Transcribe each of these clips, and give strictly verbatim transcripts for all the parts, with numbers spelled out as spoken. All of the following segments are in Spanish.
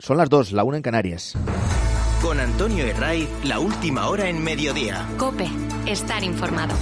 Son las dos, la una en Canarias. Con Antonio Herray, la última hora en mediodía. COPE, estar informado.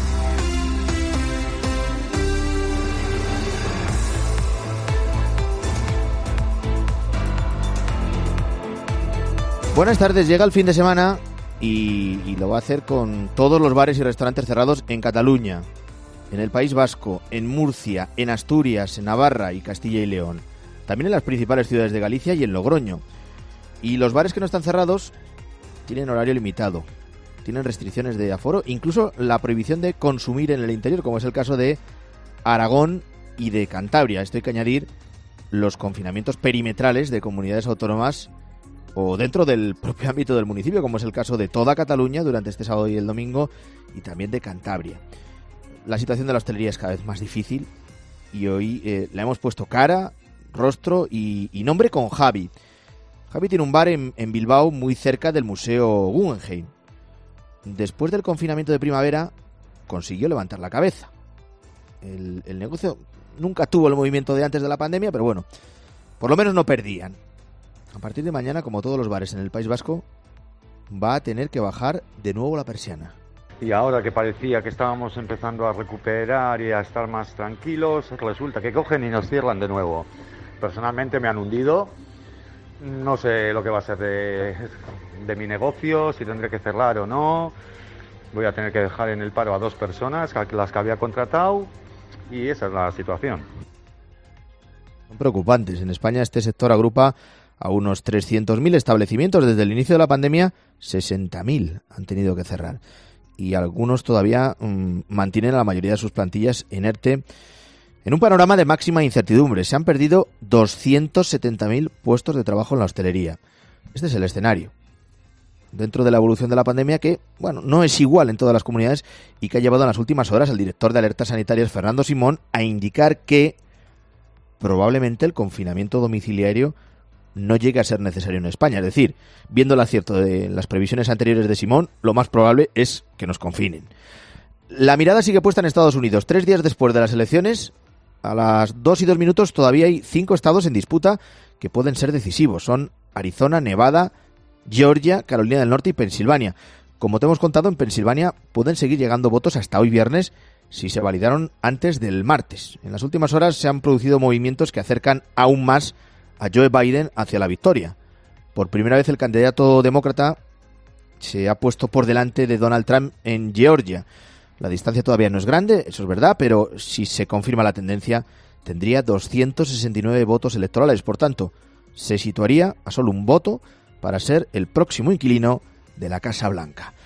Buenas tardes, llega el fin de semana y, y lo va a hacer con todos los bares y restaurantes cerrados en Cataluña, en el País Vasco, en Murcia, en Asturias, en Navarra y Castilla y León. También en las principales ciudades de Galicia y en Logroño. Y los bares que no están cerrados tienen horario limitado, tienen restricciones de aforo, incluso la prohibición de consumir en el interior, como es el caso de Aragón y de Cantabria. Esto hay que añadir los confinamientos perimetrales de comunidades autónomas o dentro del propio ámbito del municipio, como es el caso de toda Cataluña durante este sábado y el domingo, y también de Cantabria. La situación de la hostelería es cada vez más difícil y hoy eh, le hemos puesto cara, rostro y, y nombre con Javi. Javi tiene un bar en, en Bilbao muy cerca del Museo Guggenheim. Después del confinamiento de primavera consiguió levantar la cabeza. El, el negocio nunca tuvo el movimiento de antes de la pandemia, pero bueno, por lo menos no perdían. A partir de mañana, como todos los bares en el País Vasco, va a tener que bajar de nuevo la persiana. Y ahora que parecía que estábamos empezando a recuperar y a estar más tranquilos, resulta que cogen y nos cierran de nuevo. Personalmente me han hundido, no sé lo que va a ser de, de mi negocio, si tendré que cerrar o no. Voy a tener que dejar en el paro a dos personas, las que había contratado, y esa es la situación. Son preocupantes. En España este sector agrupa a unos trescientos mil establecimientos. Desde el inicio de la pandemia, sesenta mil han tenido que cerrar. Y algunos todavía mmm, mantienen a la mayoría de sus plantillas en ERTE. En un panorama de máxima incertidumbre, se han perdido doscientos setenta mil puestos de trabajo en la hostelería. Este es el escenario. Dentro de la evolución de la pandemia que, bueno, no es igual en todas las comunidades y que ha llevado en las últimas horas al director de Alertas Sanitarias, Fernando Simón, a indicar que probablemente el confinamiento domiciliario no llegue a ser necesario en España. Es decir, viendo el acierto de las previsiones anteriores de Simón, lo más probable es que nos confinen. La mirada sigue puesta en Estados Unidos. Tres días después de las elecciones, a las dos y dos minutos, todavía hay cinco estados en disputa que pueden ser decisivos. Son Arizona, Nevada, Georgia, Carolina del Norte y Pensilvania. Como te hemos contado, en Pensilvania pueden seguir llegando votos hasta hoy viernes si se validaron antes del martes. En las últimas horas se han producido movimientos que acercan aún más a Joe Biden hacia la victoria. Por primera vez el candidato demócrata se ha puesto por delante de Donald Trump en Georgia. La distancia todavía no es grande, eso es verdad, pero si se confirma la tendencia, tendría doscientos sesenta y nueve votos electorales. Por tanto, se situaría a solo un voto para ser el próximo inquilino de la Casa Blanca.